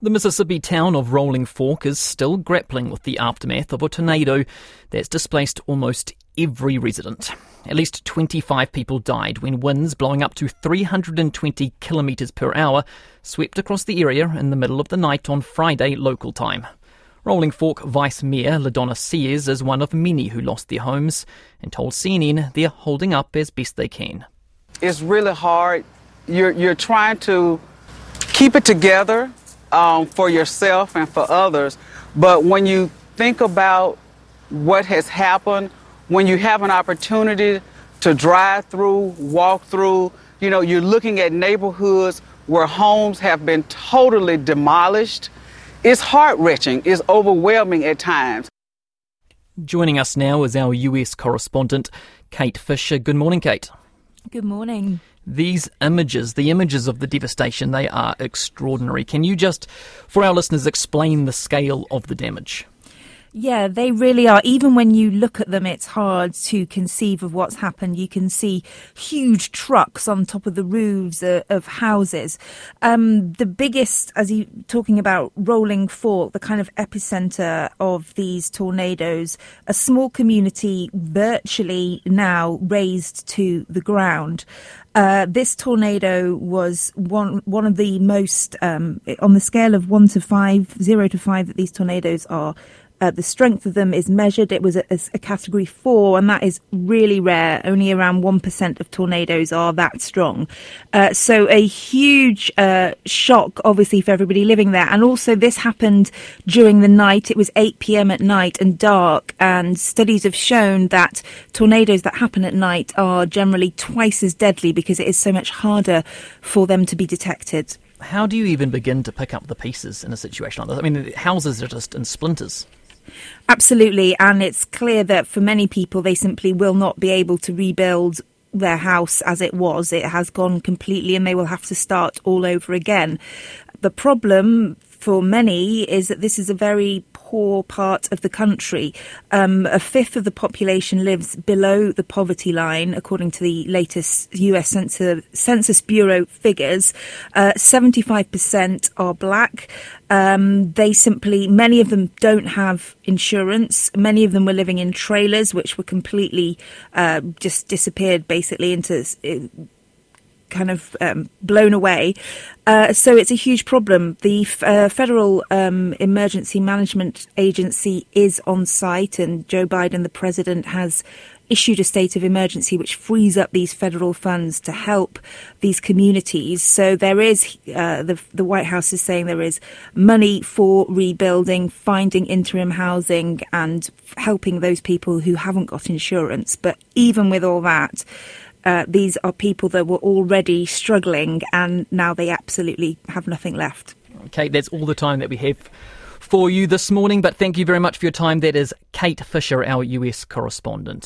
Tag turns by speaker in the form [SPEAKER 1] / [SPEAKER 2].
[SPEAKER 1] The Mississippi town of Rolling Fork is still grappling with the aftermath of a tornado that's displaced almost every resident. At least 25 people died when winds blowing up to 320 kilometres per hour swept across the area in the middle of the night on Friday local time. Rolling Fork Vice Mayor LaDonna Sears is one of many who lost their homes and told CNN they're holding up as best they can.
[SPEAKER 2] It's really hard. You're trying to keep it together for yourself and for others. But when you think about what has happened, when you have an opportunity to drive through, walk through, you're looking at neighborhoods where homes have been totally demolished. It's heart-wrenching. It's overwhelming at times.
[SPEAKER 1] Joining us now is our US correspondent, Kate Fisher. Good morning, Kate.
[SPEAKER 3] Good morning.
[SPEAKER 1] These images, the images of the devastation, they are extraordinary. Can you just, for our listeners, explain the scale of the damage?
[SPEAKER 3] Yeah, they really are. Even when you look at them, it's hard to conceive of what's happened. You can see huge trucks on top of the roofs of houses. The biggest, as you talking about Rolling Fork, the kind of epicenter of these tornadoes, a small community virtually now razed to the ground. This tornado was one of the most, on the scale of 1 to 5, 0 to 5 that these tornadoes are. The strength of them is measured. It was a category 4, and that is really rare. Only around 1% of tornadoes are that strong. So a huge shock, obviously, for everybody living there. And also this happened during the night. It was 8 p.m. at night and dark. And studies have shown that tornadoes that happen at night are generally twice as deadly because it is so much harder for them to be detected.
[SPEAKER 1] How do you even begin to pick up the pieces in a situation like this? I mean, the houses are just in splinters.
[SPEAKER 3] Absolutely, and it's clear that for many people they simply will not be able to rebuild their house as it was. It has gone completely and they will have to start all over again. The problem for many is that this is a very poor part of the country. A fifth of the population lives below the poverty line, according to the latest US Census Bureau figures. 75% are black. Many of them don't have insurance. Many of them were living in trailers, which were completely just disappeared basically into blown away. So it's a huge problem. The Federal Emergency Management Agency is on site, and Joe Biden, the president, has issued a state of emergency which frees up these federal funds to help these communities. So there is, the White House is saying there is money for rebuilding, finding interim housing and helping those people who haven't got insurance. But even with all that, these are people that were already struggling and now they absolutely have nothing left.
[SPEAKER 1] Okay, that's all the time that we have for you this morning, but thank you very much for your time. That is Kate Fisher, our US correspondent.